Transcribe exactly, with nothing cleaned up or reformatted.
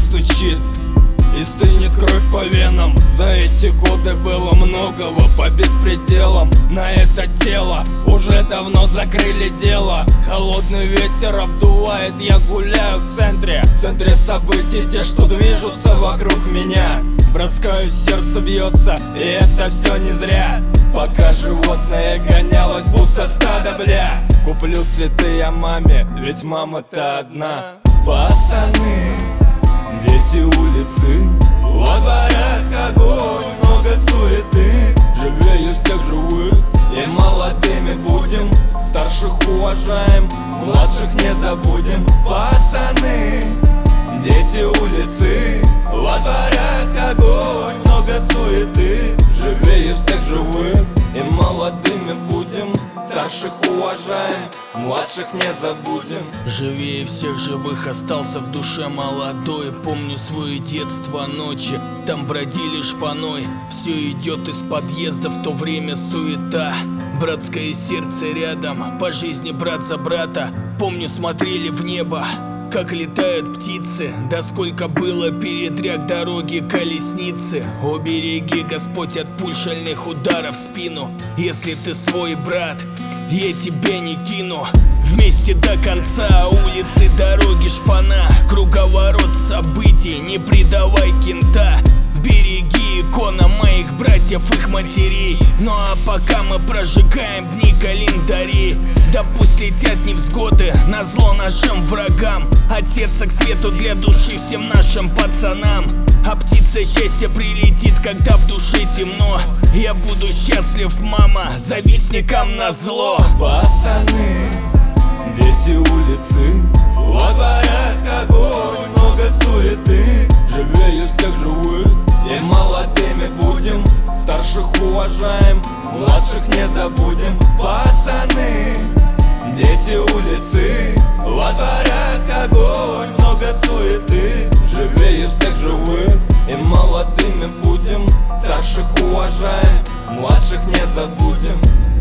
стучит и стынет кровь по венам. За эти годы было многого по беспределам. На это тело уже давно закрыли дело. Холодный ветер обдувает, я гуляю в центре. В центре событий те, что движутся вокруг меня. Братское сердце бьется, и это все не зря. Пока животное гонялось, будто стадо, бля. Куплю цветы я маме, ведь мама-то одна. Пацаны, дети улицы, во дворах огонь, много суеты. Живее всех живых и молодыми будем. Старших уважаем, младших не забудем. Пацаны, дети улицы, во дворах огонь, много суеты. Живее всех живых и молодыми будем. Старших уважаем, младших не забудем. Живее всех живых остался в душе молодой. Помню свое детство, ночи, там бродили шпаной. Все идет из подъезда, в то время суета. Братское сердце рядом, по жизни брат за брата. Помню, смотрели в небо, как летают птицы. Да сколько было передряг, дороги, колесницы. Убереги, Господь, от пуль шальных ударов в спину. Если ты свой брат, я тебя не кину. Вместе до конца, улицы, дороги, шпана. Круговорот событий, не предавай кента. Береги икона моих братьев, их матерей. Ну а пока мы прожигаем дни календарей. Да пусть летят невзгоды, назло нашим врагам. От сердца к свету для души всем нашим пацанам. А птица счастья прилетит, когда в душе темно. Я буду счастлив, мама, завистникам назло. Пацаны, дети улицы, во дворах огонь, много суеты. Живее всех живых и молодыми будем. Старших уважаем, младших не забудем. Пацаны, дети улицы, во дворах огонь, много суеты. Живее всех живых и молодыми будем. Старших уважаем, младших не забудем.